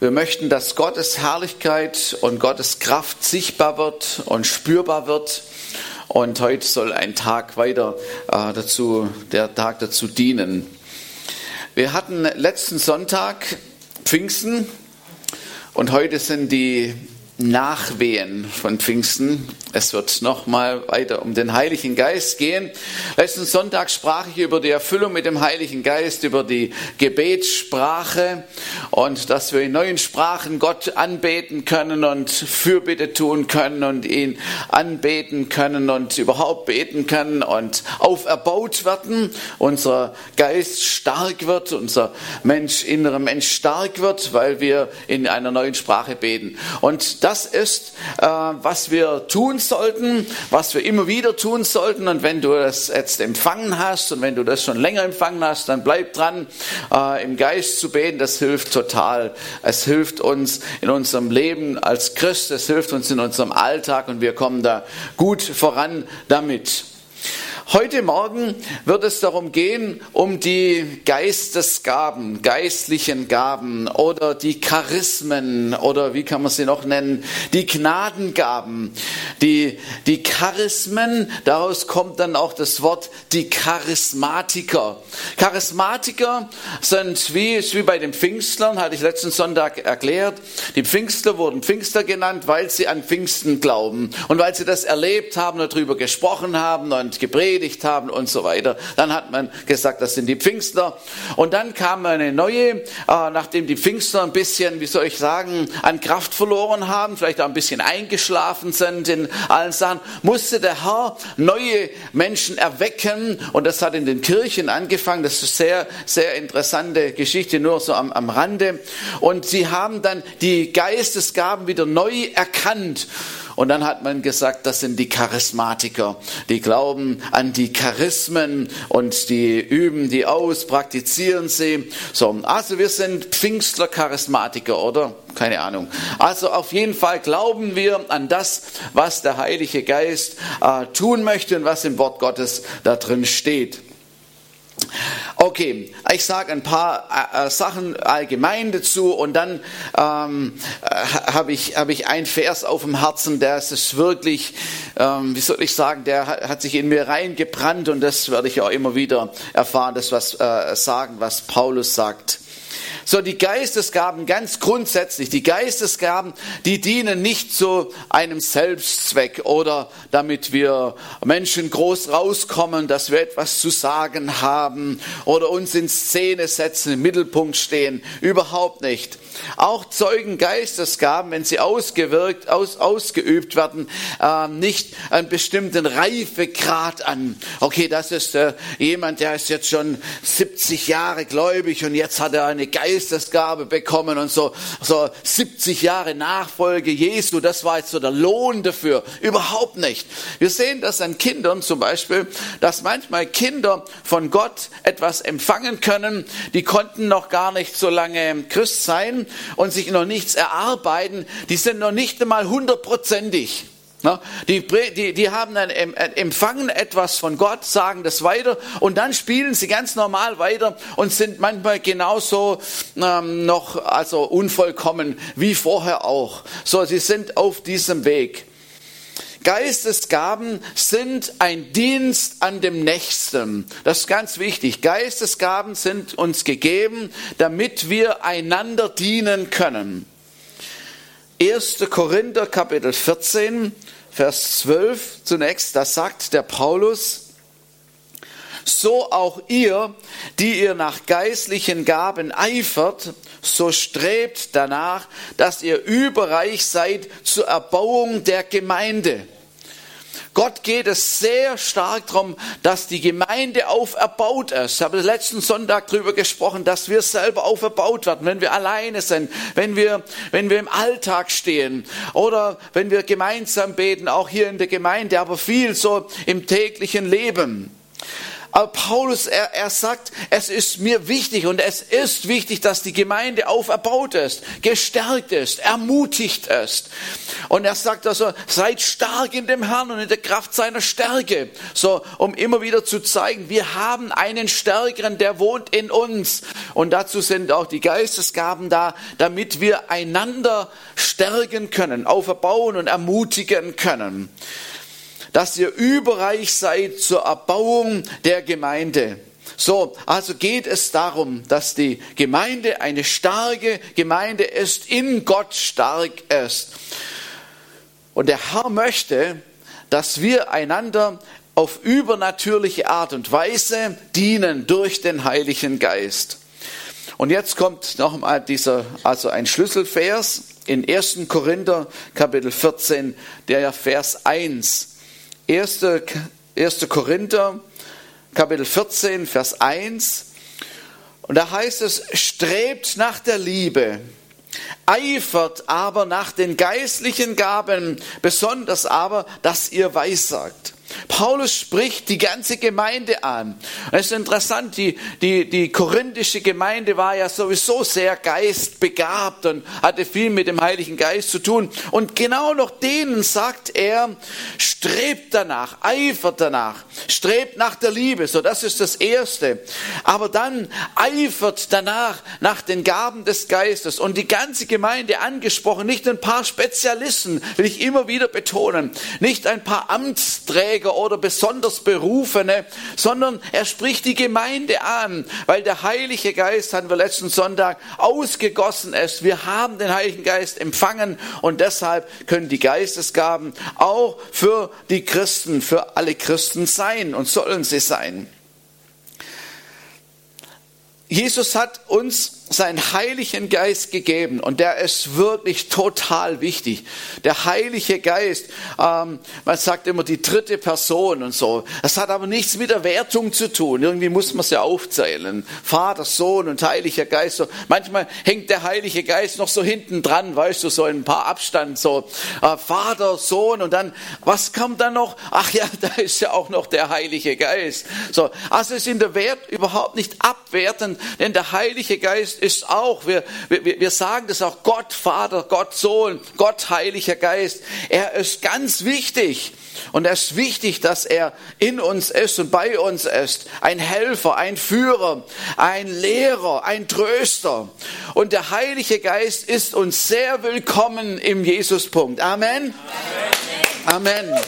Wir möchten, dass Gottes Herrlichkeit und Gottes Kraft sichtbar wird und spürbar wird. Und heute soll ein Tag weiter der Tag dazu dienen. Wir hatten letzten Sonntag Pfingsten und heute sind die Nachwehen von Pfingsten. Es wird nochmal weiter um den Heiligen Geist gehen. Letzten Sonntag sprach ich über die Erfüllung mit dem Heiligen Geist, über die Gebetssprache und dass wir in neuen Sprachen Gott anbeten können und Fürbitte tun können und ihn anbeten können und überhaupt beten können und auferbaut werden. Unser Geist stark wird, unser innerer Mensch stark wird, weil wir in einer neuen Sprache beten. Und das ist, was wir tun sollten, was wir immer wieder tun sollten. Und wenn du das jetzt empfangen hast und wenn du das schon länger empfangen hast, dann bleib dran, im Geist zu beten. Das hilft total. Es hilft uns in unserem Leben als Christ, es hilft uns in unserem Alltag und wir kommen da gut voran damit. Heute Morgen wird es darum gehen, um die Geistesgaben, geistlichen Gaben oder die Charismen oder wie kann man sie noch nennen, die Gnadengaben. Die Charismen, daraus kommt dann auch das Wort die Charismatiker. Charismatiker sind wie bei den Pfingstlern, hatte ich letzten Sonntag erklärt. Die Pfingstler wurden Pfingstler genannt, weil sie an Pfingsten glauben und weil sie das erlebt haben, darüber gesprochen haben und gepredigt haben und so weiter. Dann hat man gesagt, das sind die Pfingstler. Und dann kam eine neue, nachdem die Pfingstler ein bisschen, wie soll ich sagen, an Kraft verloren haben, vielleicht auch ein bisschen eingeschlafen sind in allen Sachen, musste der Herr neue Menschen erwecken. Und das hat in den Kirchen angefangen. Das ist eine sehr, sehr interessante Geschichte, nur so am Rande. Und sie haben dann die Geistesgaben wieder neu erkannt. Und dann hat man gesagt, das sind die Charismatiker. Die glauben an die Charismen und die üben die aus, praktizieren sie. So, also wir sind Pfingstler Charismatiker, oder? Keine Ahnung. Also auf jeden Fall glauben wir an das, was der Heilige Geist tun möchte und was im Wort Gottes da drin steht. Okay, ich sage ein paar Sachen allgemein dazu und dann habe ich einen Vers auf dem Herzen, der ist wirklich, wie soll ich sagen, der hat sich in mir reingebrannt und das werde ich auch immer wieder erfahren, das was Paulus sagt. So, die Geistesgaben ganz grundsätzlich, die Geistesgaben, die dienen nicht zu einem Selbstzweck oder damit wir Menschen groß rauskommen, dass wir etwas zu sagen haben oder uns in Szene setzen, im Mittelpunkt stehen. Überhaupt nicht. Auch zeugen Geistesgaben, wenn sie ausgeübt werden, nicht einen bestimmten Reifegrad an. Okay, das ist jemand, der ist jetzt schon 70 Jahre gläubig und jetzt hat er eine Geistesgabe bekommen und so 70 Jahre Nachfolge Jesu, das war jetzt so der Lohn dafür. Überhaupt nicht. Wir sehen das an Kindern zum Beispiel, dass manchmal Kinder von Gott etwas empfangen können, die konnten noch gar nicht so lange Christ sein und sich noch nichts erarbeiten, die sind noch nicht einmal 100%ig. Die haben dann empfangen etwas von Gott, sagen das weiter und dann spielen sie ganz normal weiter und sind manchmal genauso also unvollkommen wie vorher auch. So, sie sind auf diesem Weg. Geistesgaben sind ein Dienst an dem Nächsten. Das ist ganz wichtig. Geistesgaben sind uns gegeben, damit wir einander dienen können. 1. Korinther Kapitel 14, Vers 12 zunächst, da sagt der Paulus, so auch ihr, die ihr nach geistlichen Gaben eifert, so strebt danach, dass ihr überreich seid zur Erbauung der Gemeinde. Gott geht es sehr stark darum, dass die Gemeinde auferbaut ist. Ich habe letzten Sonntag darüber gesprochen, dass wir selber auferbaut werden, wenn wir alleine sind, wenn wir im Alltag stehen oder wenn wir gemeinsam beten, auch hier in der Gemeinde, aber viel so im täglichen Leben. Aber Paulus, er sagt, es ist mir wichtig und es ist wichtig, dass die Gemeinde auferbaut ist, gestärkt ist, ermutigt ist. Und er sagt also, seid stark in dem Herrn und in der Kraft seiner Stärke. So, um immer wieder zu zeigen, wir haben einen Stärkeren, der wohnt in uns. Und dazu sind auch die Geistesgaben da, damit wir einander stärken können, auferbauen und ermutigen können. Dass ihr überreich seid zur Erbauung der Gemeinde. So, also geht es darum, dass die Gemeinde eine starke Gemeinde ist, in Gott stark ist. Und der Herr möchte, dass wir einander auf übernatürliche Art und Weise dienen durch den Heiligen Geist. Und jetzt kommt nochmal ein Schlüsselvers in 1. Korinther Kapitel 14, der Vers 1. 1. Korinther, Kapitel 14, Vers 1. Und da heißt es, strebt nach der Liebe, eifert aber nach den geistlichen Gaben, besonders aber, dass ihr weissagt. Paulus spricht die ganze Gemeinde an. Es ist interessant, die korinthische Gemeinde war ja sowieso sehr geistbegabt und hatte viel mit dem Heiligen Geist zu tun. Und genau noch denen sagt er, strebt danach, eifert danach, strebt nach der Liebe. So, das ist das Erste. Aber dann eifert danach nach den Gaben des Geistes. Und die ganze Gemeinde angesprochen, nicht ein paar Spezialisten, will ich immer wieder betonen, nicht ein paar Amtsträger oder besonders Berufene, sondern er spricht die Gemeinde an, weil der Heilige Geist, hatten wir letzten Sonntag, ausgegossen ist. Wir haben den Heiligen Geist empfangen und deshalb können die Geistesgaben auch für die Christen, für alle Christen sein und sollen sie sein. Jesus hat uns seinen Heiligen Geist gegeben und der ist wirklich total wichtig. Der Heilige Geist, man sagt immer die dritte Person und so. Das hat aber nichts mit der Wertung zu tun. Irgendwie muss man es ja aufzählen. Vater, Sohn und Heiliger Geist. So. Manchmal hängt der Heilige Geist noch so hinten dran, weißt du, so in ein paar Abstand. So Vater, Sohn und dann, was kommt dann noch? Ach ja, da ist ja auch noch der Heilige Geist. So, also ist in der Wert überhaupt nicht abwertend, denn der Heilige Geist ist auch, wir sagen das auch, Gott Vater, Gott Sohn, Gott Heiliger Geist. Er ist ganz wichtig und es ist wichtig, dass er in uns ist und bei uns ist. Ein Helfer, ein Führer, ein Lehrer, ein Tröster. Und der Heilige Geist ist uns sehr willkommen im Jesuspunkt. Amen. Amen. Amen.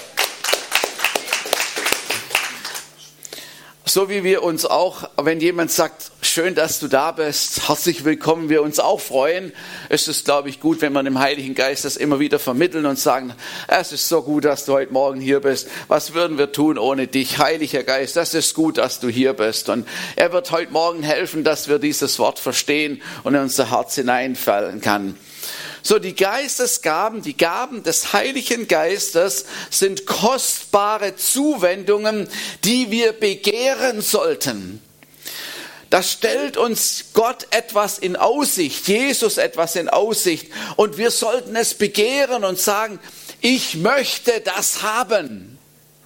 So wie wir uns auch, wenn jemand sagt, schön, dass du da bist, herzlich willkommen, wir uns auch freuen, ist es, glaube ich, gut, wenn wir dem Heiligen Geist das immer wieder vermitteln und sagen, es ist so gut, dass du heute Morgen hier bist. Was würden wir tun ohne dich, Heiliger Geist? Das ist gut, dass du hier bist. Und er wird heute Morgen helfen, dass wir dieses Wort verstehen und in unser Herz hineinfallen kann. So, die Geistesgaben, die Gaben des Heiligen Geistes sind kostbare Zuwendungen, die wir begehren sollten. Das stellt uns Gott etwas in Aussicht, Jesus etwas in Aussicht. Und wir sollten es begehren und sagen, ich möchte das haben.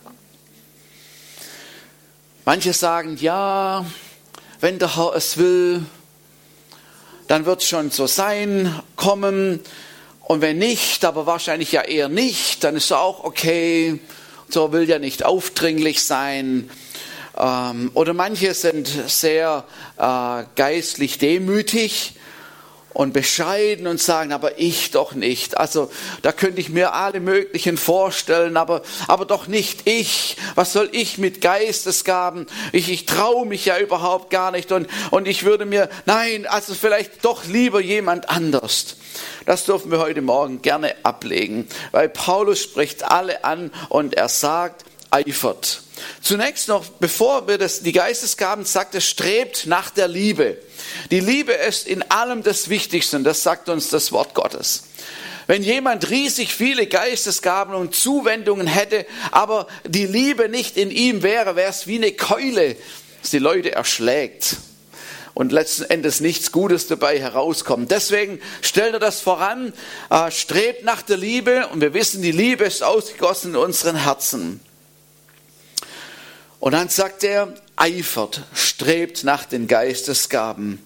Manche sagen, ja, wenn der Herr es will, dann wird es schon so sein, kommen. Und wenn nicht, aber wahrscheinlich ja eher nicht, dann ist es auch okay. So, will ja nicht aufdringlich sein. Oder manche sind sehr geistlich demütig und bescheiden und sagen, aber ich doch nicht. Also da könnte ich mir alle möglichen vorstellen, aber doch nicht ich. Was soll ich mit Geistesgaben? Ich traue mich ja überhaupt gar nicht und ich würde mir, nein, also vielleicht doch lieber jemand anders. Das dürfen wir heute Morgen gerne ablegen, weil Paulus spricht alle an und er sagt, eifert. Zunächst noch, bevor wir die Geistesgaben sagt, es strebt nach der Liebe. Die Liebe ist in allem das Wichtigste, das sagt uns das Wort Gottes. Wenn jemand riesig viele Geistesgaben und Zuwendungen hätte, aber die Liebe nicht in ihm wäre, wäre es wie eine Keule, die die Leute erschlägt und letzten Endes nichts Gutes dabei herauskommt. Deswegen stellt er das voran, strebt nach der Liebe und wir wissen, die Liebe ist ausgegossen in unseren Herzen. Und dann sagt er, eifert, strebt nach den Geistesgaben.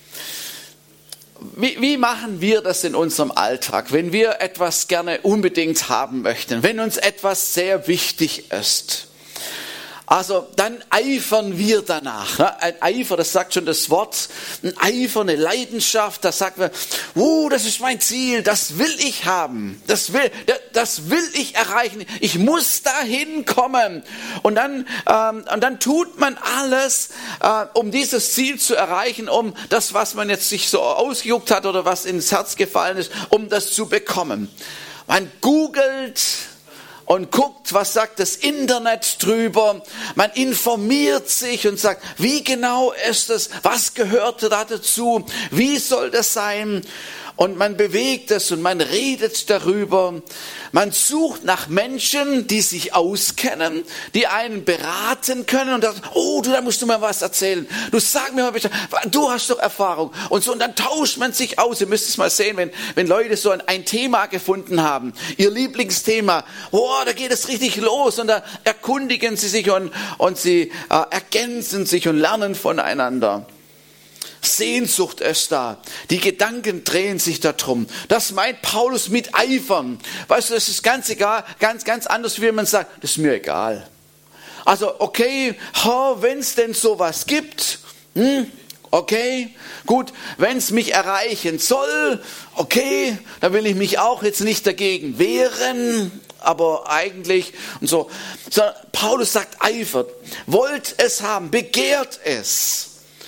Wie machen wir das in unserem Alltag, wenn wir etwas gerne unbedingt haben möchten, wenn uns etwas sehr wichtig ist? Also dann eifern wir danach. Ein Eifer, das sagt schon das Wort, ein Eifer, eine Leidenschaft, da sagt man, das ist mein Ziel, das will ich haben, das will ich erreichen, ich muss dahin kommen. Und dann tut man alles, um dieses Ziel zu erreichen, um das, was man jetzt sich so ausgejuckt hat oder was ins Herz gefallen ist, um das zu bekommen. Man googelt und guckt, was sagt das Internet drüber. Man informiert sich und sagt, wie genau ist es, was gehörte da dazu, wie soll das sein? Und man bewegt es und man redet darüber. Man sucht nach Menschen, die sich auskennen, die einen beraten können und sagt, da musst du mir was erzählen. Du sag mir mal bitte, du hast doch Erfahrung. Und so, und dann tauscht man sich aus. Ihr müsst es mal sehen, wenn Leute so ein Thema gefunden haben, ihr Lieblingsthema, da geht es richtig los und da erkundigen sie sich und sie ergänzen sich und lernen voneinander. Sehnsucht ist da. Die Gedanken drehen sich darum. Das meint Paulus mit Eifern. Weißt du, das ist ganz egal, ganz anders, wie man sagt, das ist mir egal. Also, okay, wenn es denn sowas gibt, okay, gut, wenn es mich erreichen soll, okay, dann will ich mich auch jetzt nicht dagegen wehren, aber eigentlich und so. Sondern Paulus sagt, eifert, wollt es haben, begehrt es.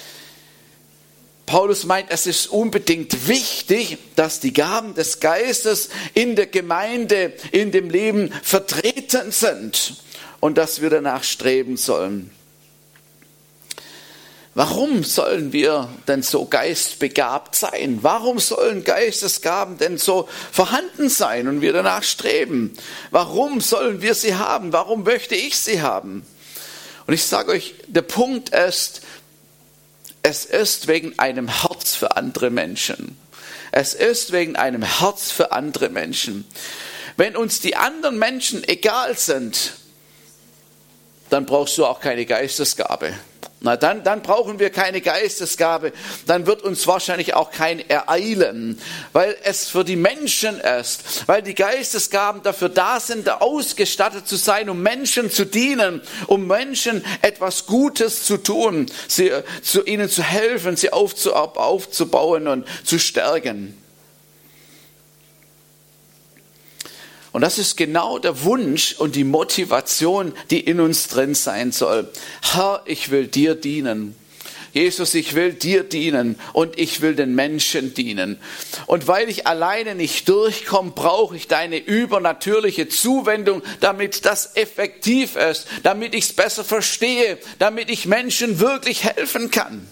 Paulus meint, es ist unbedingt wichtig, dass die Gaben des Geistes in der Gemeinde, in dem Leben vertreten sind und dass wir danach streben sollen. Warum sollen wir denn so geistbegabt sein? Warum sollen Geistesgaben denn so vorhanden sein und wir danach streben? Warum sollen wir sie haben? Warum möchte ich sie haben? Und ich sage euch, der Punkt ist, es ist wegen einem Herz für andere Menschen. Es ist wegen einem Herz für andere Menschen. Wenn uns die anderen Menschen egal sind, dann brauchst du auch keine Geistesgabe. Dann brauchen wir keine Geistesgabe. Dann wird uns wahrscheinlich auch kein ereilen, weil es für die Menschen ist, weil die Geistesgaben dafür da sind, da ausgestattet zu sein, um Menschen zu dienen, um Menschen etwas Gutes zu tun, ihnen zu helfen, sie aufzubauen und zu stärken. Und das ist genau der Wunsch und die Motivation, die in uns drin sein soll. Herr, ich will dir dienen. Jesus, ich will dir dienen und ich will den Menschen dienen. Und weil ich alleine nicht durchkomme, brauche ich deine übernatürliche Zuwendung, damit das effektiv ist, damit ich es besser verstehe, damit ich Menschen wirklich helfen kann.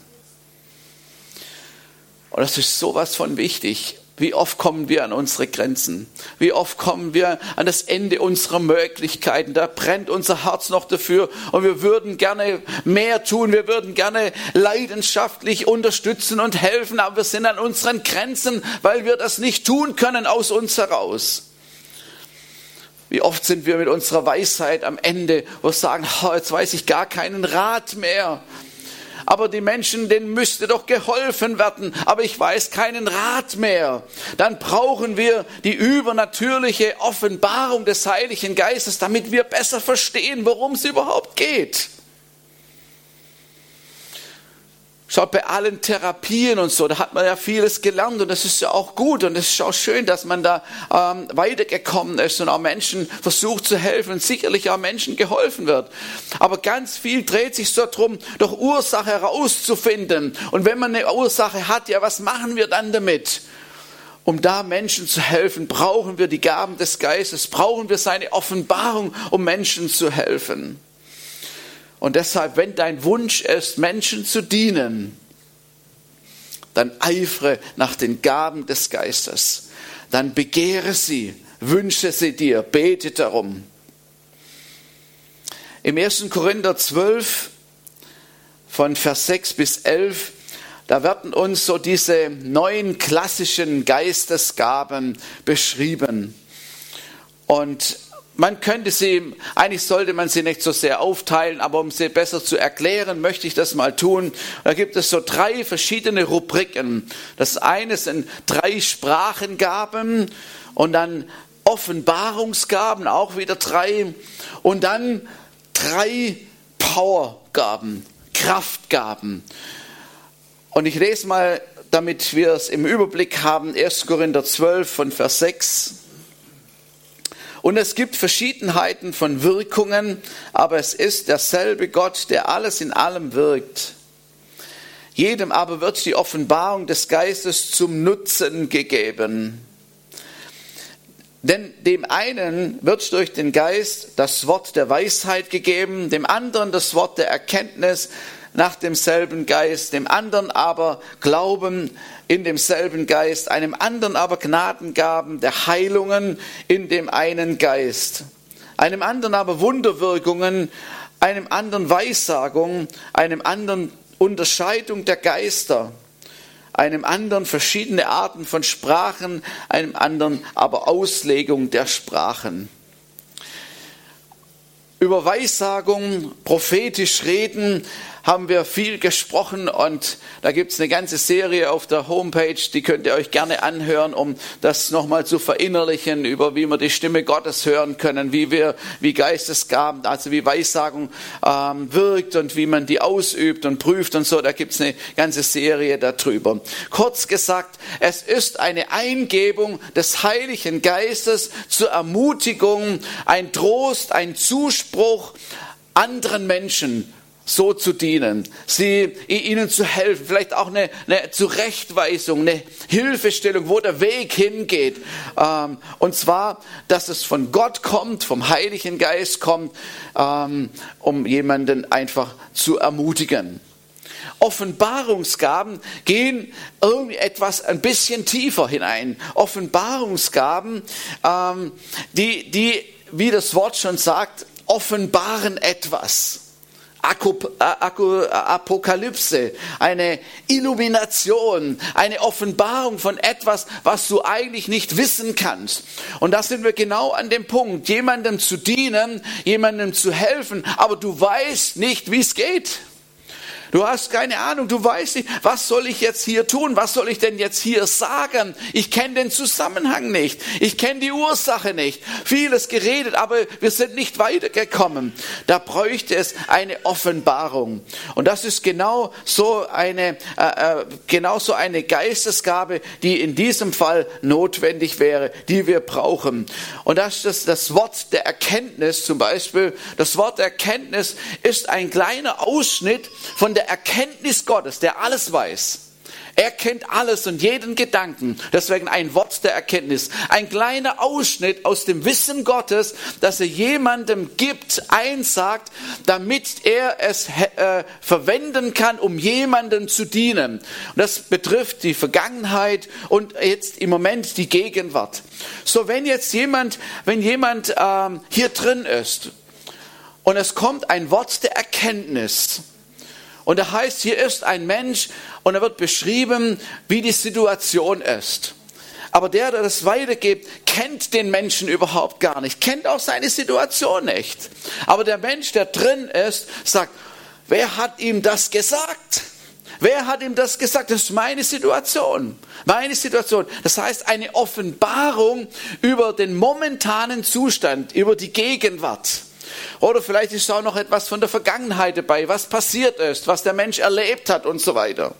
Und das ist sowas von wichtig. Wie oft kommen wir an unsere Grenzen? Wie oft kommen wir an das Ende unserer Möglichkeiten? Da brennt unser Herz noch dafür und wir würden gerne mehr tun. Wir würden gerne leidenschaftlich unterstützen und helfen, aber wir sind an unseren Grenzen, weil wir das nicht tun können aus uns heraus. Wie oft sind wir mit unserer Weisheit am Ende, wo wir sagen, jetzt weiß ich gar keinen Rat mehr. Aber die Menschen, denen müsste doch geholfen werden, aber ich weiß keinen Rat mehr. Dann brauchen wir die übernatürliche Offenbarung des Heiligen Geistes, damit wir besser verstehen, worum es überhaupt geht. Schaut, bei allen Therapien und so, da hat man ja vieles gelernt und das ist ja auch gut und es ist auch schön, dass man da weitergekommen ist und auch Menschen versucht zu helfen und sicherlich auch Menschen geholfen wird. Aber ganz viel dreht sich so darum, doch Ursache herauszufinden. Und wenn man eine Ursache hat, ja, was machen wir dann damit? Um da Menschen zu helfen, brauchen wir die Gaben des Geistes, brauchen wir seine Offenbarung, um Menschen zu helfen. Und deshalb, wenn dein Wunsch ist, Menschen zu dienen, dann eifere nach den Gaben des Geistes. Dann begehre sie, wünsche sie dir, bete darum. Im 1. Korinther 12, von Vers 6 bis 11, da werden uns so diese 9 klassischen Geistesgaben beschrieben. Und eigentlich sollte man sie nicht so sehr aufteilen, aber um sie besser zu erklären, möchte ich das mal tun. Da gibt es so 3 verschiedene Rubriken. Das eine sind 3 Sprachengaben und dann Offenbarungsgaben, auch wieder 3. Und dann 3 Powergaben, Kraftgaben. Und ich lese mal, damit wir es im Überblick haben, 1. Korinther 12 von Vers 6. Und es gibt Verschiedenheiten von Wirkungen, aber es ist derselbe Gott, der alles in allem wirkt. Jedem aber wird die Offenbarung des Geistes zum Nutzen gegeben. Denn dem einen wird durch den Geist das Wort der Weisheit gegeben, dem anderen das Wort der Erkenntnis nach demselben Geist, dem anderen aber Glauben in demselben Geist, einem anderen aber Gnadengaben der Heilungen in dem einen Geist, einem anderen aber Wunderwirkungen, einem anderen Weissagung, einem anderen Unterscheidung der Geister, einem anderen verschiedene Arten von Sprachen, einem anderen aber Auslegung der Sprachen. Über Weissagung, prophetisch reden, haben wir viel gesprochen und da gibt es eine ganze Serie auf der Homepage, die könnt ihr euch gerne anhören, um das nochmal zu verinnerlichen, über wie wir die Stimme Gottes hören können, wie Geistesgaben, also wie Weissagung wirkt und wie man die ausübt und prüft und so, da gibt es eine ganze Serie darüber. Kurz gesagt, es ist eine Eingebung des Heiligen Geistes zur Ermutigung, ein Trost, ein Zuspruch anderen Menschen so zu dienen, ihnen zu helfen, vielleicht auch eine Zurechtweisung, eine Hilfestellung, wo der Weg hingeht. Und zwar, dass es von Gott kommt, vom Heiligen Geist kommt, um jemanden einfach zu ermutigen. Offenbarungsgaben gehen irgendwie etwas ein bisschen tiefer hinein. Offenbarungsgaben, die, wie das Wort schon sagt, offenbaren etwas. Apokalypse, eine Illumination, eine Offenbarung von etwas, was du eigentlich nicht wissen kannst. Und da sind wir genau an dem Punkt, jemandem zu dienen, jemandem zu helfen, aber du weißt nicht, wie es geht. Du hast keine Ahnung, du weißt nicht, was soll ich jetzt hier tun, was soll ich denn jetzt hier sagen? Ich kenne den Zusammenhang nicht, ich kenne die Ursache nicht. Vieles geredet, aber wir sind nicht weitergekommen. Da bräuchte es eine Offenbarung. Und das ist genau so eine Geistesgabe, die in diesem Fall notwendig wäre, die wir brauchen. Und das ist das Wort der Erkenntnis zum Beispiel. Das Wort der Erkenntnis ist ein kleiner Ausschnitt von der Erkenntnis Gottes, der alles weiß. Er kennt alles und jeden Gedanken. Deswegen ein Wort der Erkenntnis. Ein kleiner Ausschnitt aus dem Wissen Gottes, das er jemandem gibt, einsagt, damit er es verwenden kann, um jemandem zu dienen. Und das betrifft die Vergangenheit und jetzt im Moment die Gegenwart. So, wenn jemand hier drin ist und es kommt ein Wort der Erkenntnis, und da heißt, hier ist ein Mensch und er wird beschrieben, wie die Situation ist. Aber der das weitergibt, kennt den Menschen überhaupt gar nicht, kennt auch seine Situation nicht. Aber der Mensch, der drin ist, sagt, wer hat ihm das gesagt? Wer hat ihm das gesagt? Das ist meine Situation. Meine Situation. Das heißt, eine Offenbarung über den momentanen Zustand, über die Gegenwart. Oder vielleicht ist auch noch etwas von der Vergangenheit dabei, was passiert ist, was der Mensch erlebt hat und so weiter.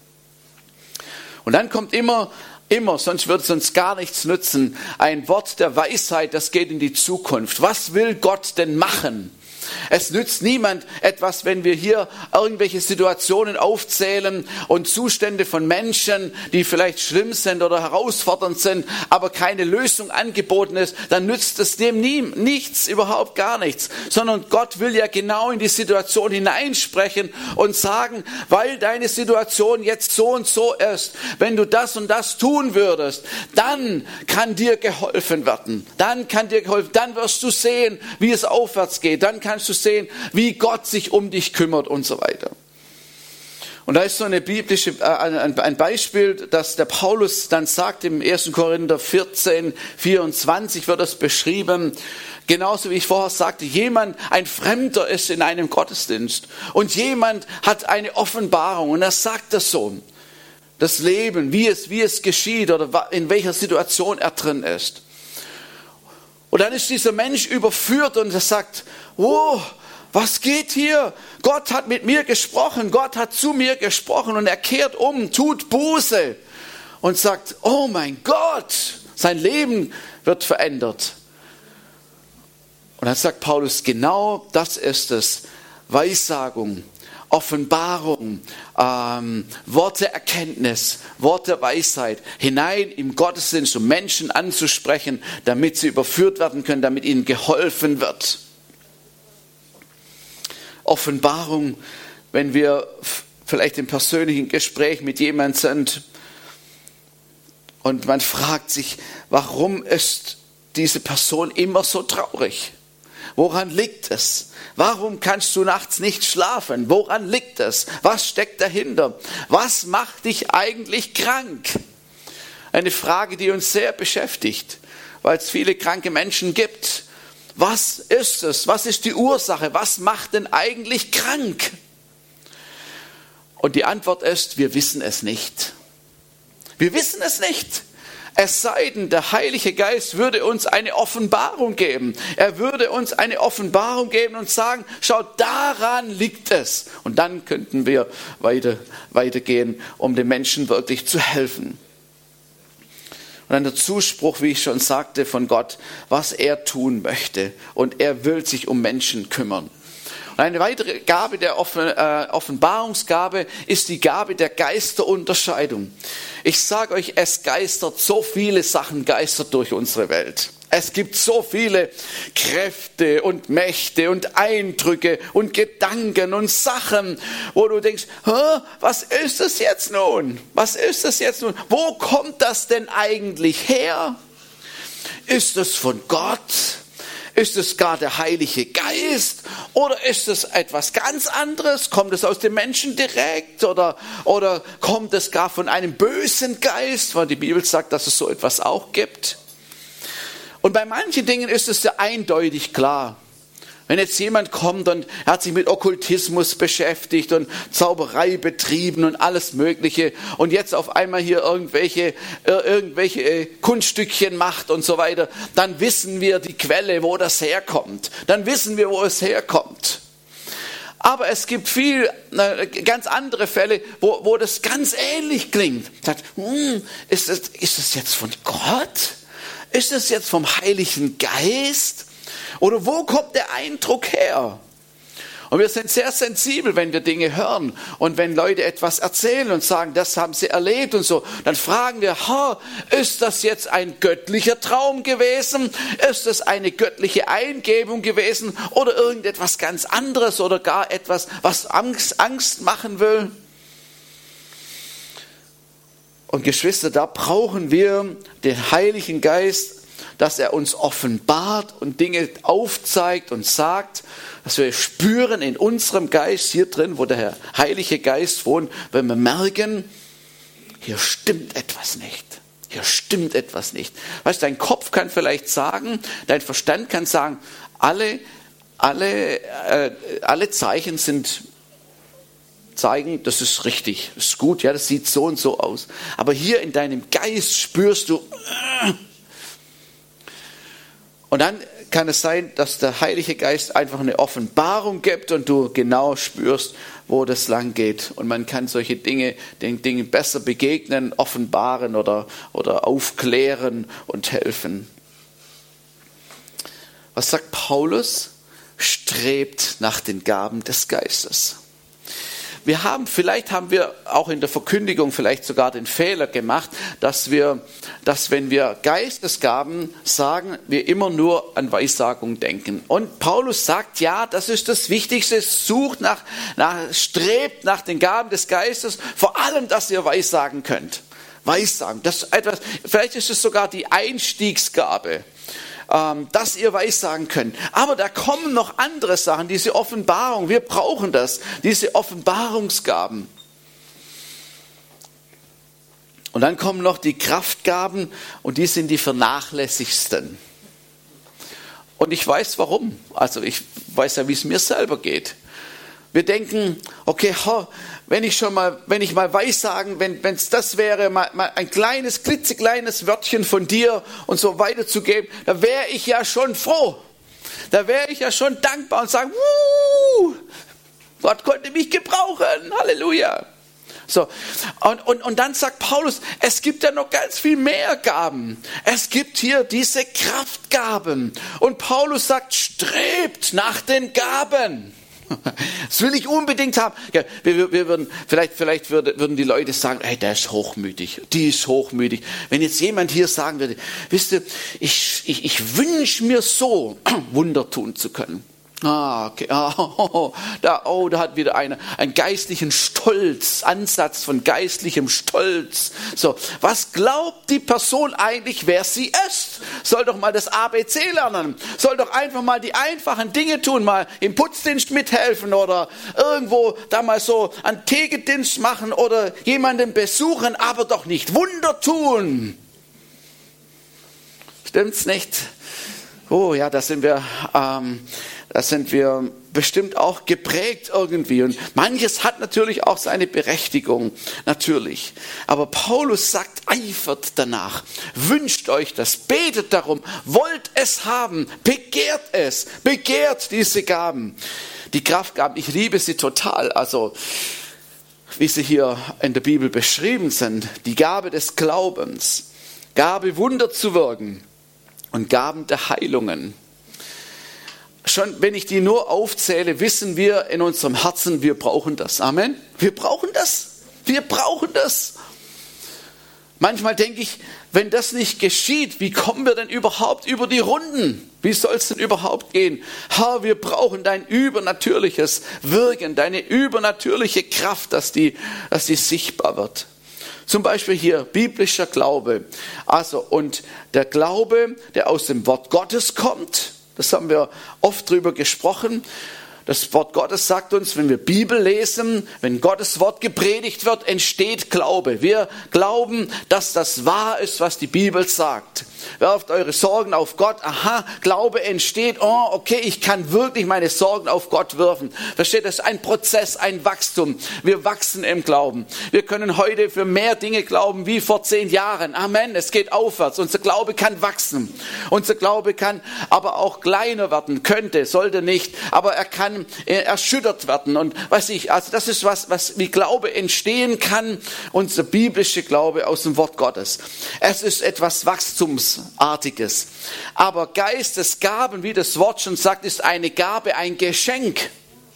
Und dann kommt immer, sonst wird es uns gar nichts nützen, ein Wort der Weisheit, das geht in die Zukunft. Was will Gott denn machen? Es nützt niemand etwas, wenn wir hier irgendwelche Situationen aufzählen und Zustände von Menschen, die vielleicht schlimm sind oder herausfordernd sind, aber keine Lösung angeboten ist, dann nützt es dem nichts, überhaupt gar nichts. Sondern Gott will ja genau in die Situation hineinsprechen und sagen, weil deine Situation jetzt so und so ist, wenn du das und das tun würdest, dann kann dir geholfen werden. Dann wirst du sehen, wie es aufwärts geht. Dann kannst du sehen, wie Gott sich um dich kümmert und so weiter. Und da ist so eine ein Beispiel, dass der Paulus dann sagt, im 1. Korinther 14, 24 wird das beschrieben, genauso wie ich vorher sagte, ein Fremder ist in einem Gottesdienst und jemand hat eine Offenbarung und er sagt das so, das Leben, wie es geschieht oder in welcher Situation er drin ist. Und dann ist dieser Mensch überführt und er sagt, oh, was geht hier? Gott hat mit mir gesprochen, Gott hat zu mir gesprochen und er kehrt um, tut Buße und sagt, oh mein Gott, sein Leben wird verändert. Und dann sagt Paulus, genau das ist es, Weissagung, Offenbarung, Worte Erkenntnis, Worte Weisheit, hinein im Gottesdienst, um Menschen anzusprechen, damit sie überführt werden können, damit ihnen geholfen wird. Offenbarung, wenn wir vielleicht im persönlichen Gespräch mit jemandem sind und man fragt sich, warum ist diese Person immer so traurig? Woran liegt es? Warum kannst du nachts nicht schlafen? Woran liegt es? Was steckt dahinter? Was macht dich eigentlich krank? Eine Frage, die uns sehr beschäftigt, weil es viele kranke Menschen gibt. Was ist es? Was ist die Ursache? Was macht denn eigentlich krank? Und die Antwort ist, wir wissen es nicht. Wir wissen es nicht. Es sei denn, der Heilige Geist würde uns eine Offenbarung geben. Er würde uns eine Offenbarung geben und sagen, schau, daran liegt es. Und dann könnten wir weitergehen, um den Menschen wirklich zu helfen. Und dann der Zuspruch, wie ich schon sagte, von Gott, was er tun möchte. Und er will sich um Menschen kümmern. Und eine weitere Gabe der Offenbarungsgabe ist die Gabe der Geisterunterscheidung. Ich sage euch, es geistert so viele Sachen geistert durch unsere Welt. Es gibt so viele Kräfte und Mächte und Eindrücke und Gedanken und Sachen, wo du denkst, was ist das jetzt nun? Was ist das jetzt nun? Wo kommt das denn eigentlich her? Ist es von Gott? Ist es gar der Heilige Geist? Oder ist es etwas ganz anderes? Kommt es aus dem Menschen direkt? Oder kommt es gar von einem bösen Geist? Weil die Bibel sagt, dass es so etwas auch gibt. Und bei manchen Dingen ist es ja eindeutig klar. Wenn jetzt jemand kommt und er hat sich mit Okkultismus beschäftigt und Zauberei betrieben und alles Mögliche und jetzt auf einmal hier irgendwelche Kunststückchen macht und so weiter, dann wissen wir die Quelle, wo das herkommt. Dann wissen wir, wo es herkommt. Aber es gibt ganz andere Fälle, wo das ganz ähnlich klingt. Ist es jetzt von Gott? Ist es jetzt vom Heiligen Geist? Oder wo kommt der Eindruck her? Und wir sind sehr sensibel, wenn wir Dinge hören und wenn Leute etwas erzählen und sagen, das haben sie erlebt und so. Dann fragen wir, ist das jetzt ein göttlicher Traum gewesen? Ist es eine göttliche Eingebung gewesen? Oder irgendetwas ganz anderes oder gar etwas, was Angst machen will? Und Geschwister, da brauchen wir den Heiligen Geist, dass er uns offenbart und Dinge aufzeigt und sagt, dass wir spüren in unserem Geist hier drin, wo der Heilige Geist wohnt, wenn wir merken, hier stimmt etwas nicht. Hier stimmt etwas nicht. Weißt du, dein Kopf kann vielleicht sagen, dein Verstand kann sagen, alle Zeichen zeigen, das ist richtig, das ist gut, ja, das sieht so und so aus. Aber hier in deinem Geist spürst du, und dann kann es sein, dass der Heilige Geist einfach eine Offenbarung gibt und du genau spürst, wo das lang geht. Und man kann den Dingen besser begegnen, offenbaren oder aufklären und helfen. Was sagt Paulus? Strebt nach den Gaben des Geistes. Vielleicht haben wir auch in der Verkündigung vielleicht sogar den Fehler gemacht, dass wenn wir Geistesgaben sagen, wir immer nur an Weissagung denken. Und Paulus sagt, ja, das ist das Wichtigste, strebt nach den Gaben des Geistes, vor allem, dass ihr Weissagen könnt. Weissagen, vielleicht ist es sogar die Einstiegsgabe, dass ihr Weissagen könnt. Aber da kommen noch andere Sachen, diese Offenbarung, wir brauchen das, diese Offenbarungsgaben. Und dann kommen noch die Kraftgaben und die sind die vernachlässigsten. Und ich weiß warum. Also ich weiß ja, wie es mir selber geht. Wir denken, okay, wenn ich mal Weissagen, wenn es das wäre, mal ein kleines, klitzekleines Wörtchen von dir und so weiterzugeben, da wäre ich ja schon froh. Da wäre ich ja schon dankbar und sagen, Gott konnte mich gebrauchen, Halleluja. So, und dann sagt Paulus, es gibt ja noch ganz viel mehr Gaben. Es gibt hier diese Kraftgaben. Und Paulus sagt, strebt nach den Gaben. Das will ich unbedingt haben. Ja, vielleicht würden die Leute sagen, hey, der ist hochmütig, die ist hochmütig. Wenn jetzt jemand hier sagen würde, wisst ihr, ich wünsche mir so, Wunder tun zu können. Okay. Da hat wieder einer einen geistlichen Stolz, Ansatz von geistlichem Stolz. So, was glaubt die Person eigentlich, wer sie ist? Soll doch mal das ABC lernen. Soll doch einfach mal die einfachen Dinge tun, mal im Putzdienst mithelfen oder irgendwo da mal so einen Thekedienst machen oder jemanden besuchen, aber doch nicht Wunder tun. Stimmt's nicht? Oh ja, da sind wir bestimmt auch geprägt irgendwie. Und manches hat natürlich auch seine Berechtigung, natürlich. Aber Paulus sagt, eifert danach, wünscht euch das, betet darum, wollt es haben, begehrt diese Gaben. Die Kraftgaben, ich liebe sie total, also wie sie hier in der Bibel beschrieben sind. Die Gabe des Glaubens, Gabe Wunder zu wirken und Gaben der Heilungen. Schon wenn ich die nur aufzähle, wissen wir in unserem Herzen, wir brauchen das. Amen. Wir brauchen das. Wir brauchen das. Manchmal denke ich, wenn das nicht geschieht, wie kommen wir denn überhaupt über die Runden? Wie soll es denn überhaupt gehen? Herr, wir brauchen dein übernatürliches Wirken, deine übernatürliche Kraft, dass die sichtbar wird. Zum Beispiel hier biblischer Glaube. Also, und der Glaube, der aus dem Wort Gottes kommt, das haben wir oft drüber gesprochen. Das Wort Gottes sagt uns, wenn wir Bibel lesen, wenn Gottes Wort gepredigt wird, entsteht Glaube. Wir glauben, dass das wahr ist, was die Bibel sagt. Werft eure Sorgen auf Gott. Aha, Glaube entsteht. Oh, okay, ich kann wirklich meine Sorgen auf Gott werfen. Versteht, das ist ein Prozess, ein Wachstum. Wir wachsen im Glauben. Wir können heute für mehr Dinge glauben wie vor 10 Jahren. Amen, es geht aufwärts. Unser Glaube kann wachsen. Unser Glaube kann aber auch kleiner werden. Könnte, sollte nicht. Aber er kann erschüttert werden und also das ist was wie Glaube entstehen kann, unser biblischer Glaube aus dem Wort Gottes. Es ist etwas Wachstumsartiges. Aber Geistesgaben, wie das Wort schon sagt, ist eine Gabe, ein Geschenk.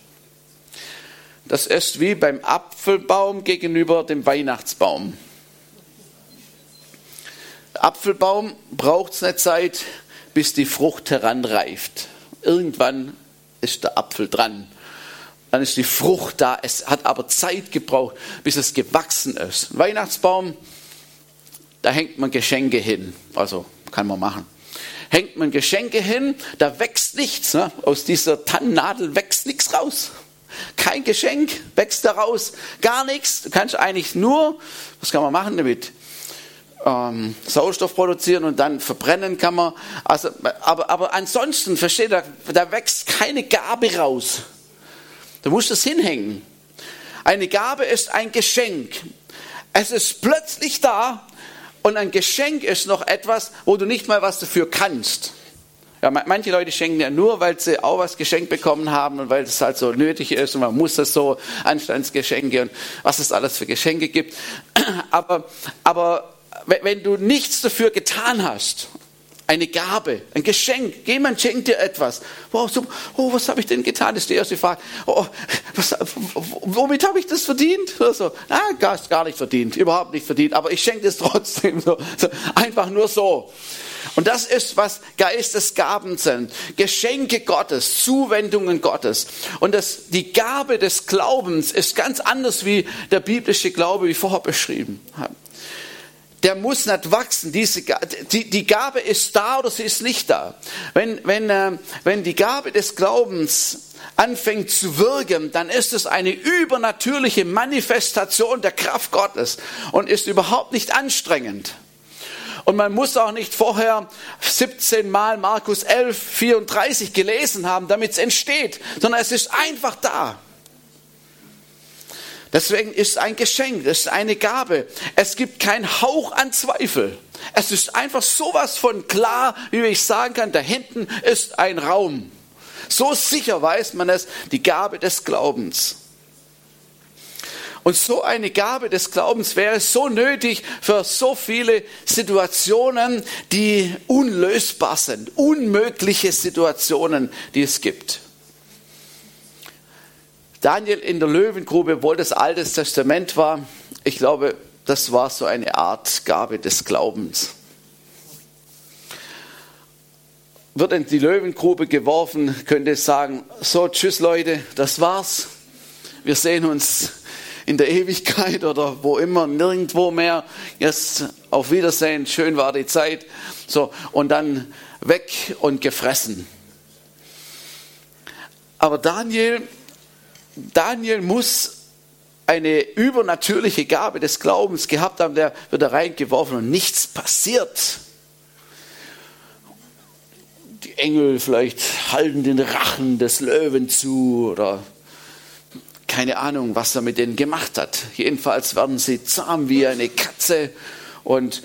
Das ist wie beim Apfelbaum gegenüber dem Weihnachtsbaum. Der Apfelbaum braucht eine Zeit, bis die Frucht heranreift. Irgendwann ist der Apfel dran. Dann ist die Frucht da. Es hat aber Zeit gebraucht, bis es gewachsen ist. Ein Weihnachtsbaum, da hängt man Geschenke hin. Also kann man machen. Hängt man Geschenke hin, da wächst nichts. Ne? Aus dieser Tannennadel wächst nichts raus. Kein Geschenk wächst daraus. Gar nichts. Du kannst eigentlich nur, was kann man machen damit? Sauerstoff produzieren und dann verbrennen kann man. Also, aber ansonsten, versteht ihr, da wächst keine Gabe raus. Du musst es hinhängen. Eine Gabe ist ein Geschenk. Es ist plötzlich da und ein Geschenk ist noch etwas, wo du nicht mal was dafür kannst. Ja, manche Leute schenken ja nur, weil sie auch was geschenkt bekommen haben und weil es halt so nötig ist und man muss das so, Anstandsgeschenke und was es alles für Geschenke gibt. Aber wenn du nichts dafür getan hast, eine Gabe, ein Geschenk, jemand schenkt dir etwas. Wow, super. Oh, was habe ich denn getan? Das ist die erste Frage. Oh, womit habe ich das verdient? Oder so. Gar nicht verdient, überhaupt nicht verdient, aber ich schenke es trotzdem. So. Einfach nur so. Und das ist, was Geistesgaben sind. Geschenke Gottes, Zuwendungen Gottes. Und die Gabe des Glaubens ist ganz anders wie der biblische Glaube, wie vorher beschrieben haben. der muss nicht wachsen. Die Gabe ist da oder sie ist nicht da. Wenn die Gabe des Glaubens anfängt zu wirken, dann ist es eine übernatürliche Manifestation der Kraft Gottes und ist überhaupt nicht anstrengend. Und man muss auch nicht vorher 17 Mal Markus 11, 34 gelesen haben, damit es entsteht, sondern es ist einfach da. Deswegen ist es ein Geschenk, es ist eine Gabe. Es gibt keinen Hauch an Zweifel. Es ist einfach sowas von klar, wie ich sagen kann, da hinten ist ein Raum. So sicher weiß man es, die Gabe des Glaubens. Und so eine Gabe des Glaubens wäre so nötig für so viele Situationen, die unlösbar sind, unmögliche Situationen, die es gibt. Daniel in der Löwengrube, obwohl das Altes Testament war, ich glaube, das war so eine Art Gabe des Glaubens. Wird in die Löwengrube geworfen, könnte es sagen, so tschüss Leute, das war's. Wir sehen uns in der Ewigkeit oder wo immer, nirgendwo mehr. Jetzt auf Wiedersehen, schön war die Zeit. So, und dann weg und gefressen. Aber Daniel muss eine übernatürliche Gabe des Glaubens gehabt haben, der wird da reingeworfen und nichts passiert. Die Engel vielleicht halten den Rachen des Löwen zu oder keine Ahnung, was er mit denen gemacht hat. Jedenfalls werden sie zahm wie eine Katze und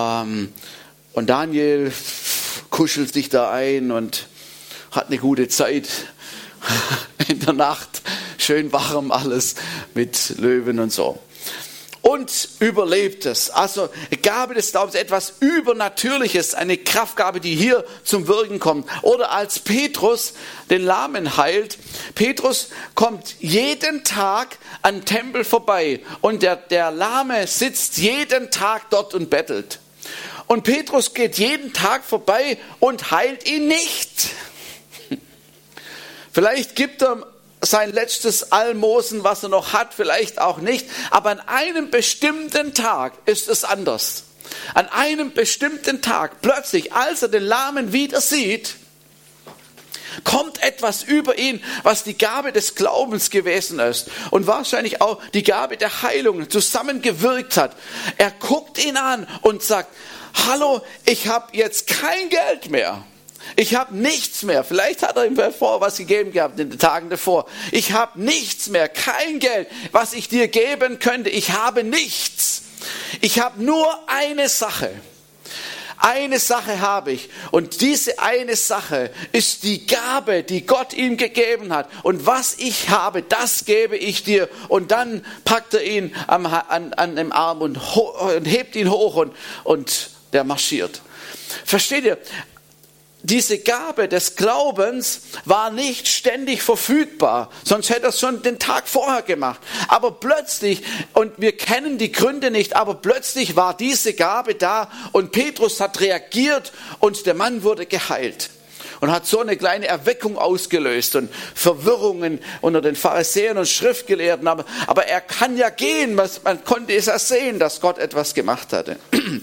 Daniel kuschelt sich da ein und hat eine gute Zeit in der Nacht. Schön warm alles mit Löwen und so. Und überlebt es. Also Gabe des Glaubens, etwas Übernatürliches, eine Kraftgabe, die hier zum Wirken kommt. Oder als Petrus den Lahmen heilt. Petrus kommt jeden Tag am Tempel vorbei und der Lahme sitzt jeden Tag dort und bettelt. Und Petrus geht jeden Tag vorbei und heilt ihn nicht. Vielleicht gibt er sein letztes Almosen, was er noch hat, vielleicht auch nicht. Aber an einem bestimmten Tag ist es anders. An einem bestimmten Tag, plötzlich, als er den Lahmen wieder sieht, kommt etwas über ihn, was die Gabe des Glaubens gewesen ist. Und wahrscheinlich auch die Gabe der Heilung zusammengewirkt hat. Er guckt ihn an und sagt, hallo, ich habe jetzt kein Geld mehr. Ich habe nichts mehr. Vielleicht hat er ihm davor was gegeben gehabt in den Tagen davor. Ich habe nichts mehr, kein Geld, was ich dir geben könnte. Ich habe nichts. Ich habe nur eine Sache. Eine Sache habe ich. Und diese eine Sache ist die Gabe, die Gott ihm gegeben hat. Und was ich habe, das gebe ich dir. Und dann packt er ihn an dem Arm und hebt ihn hoch und der marschiert. Versteht ihr? Diese Gabe des Glaubens war nicht ständig verfügbar, sonst hätte er es schon den Tag vorher gemacht. Aber plötzlich, und wir kennen die Gründe nicht, aber plötzlich war diese Gabe da und Petrus hat reagiert und der Mann wurde geheilt. Und hat so eine kleine Erweckung ausgelöst und Verwirrungen unter den Pharisäern und Schriftgelehrten. Aber er kann ja gehen, man konnte es ja sehen, dass Gott etwas gemacht hatte.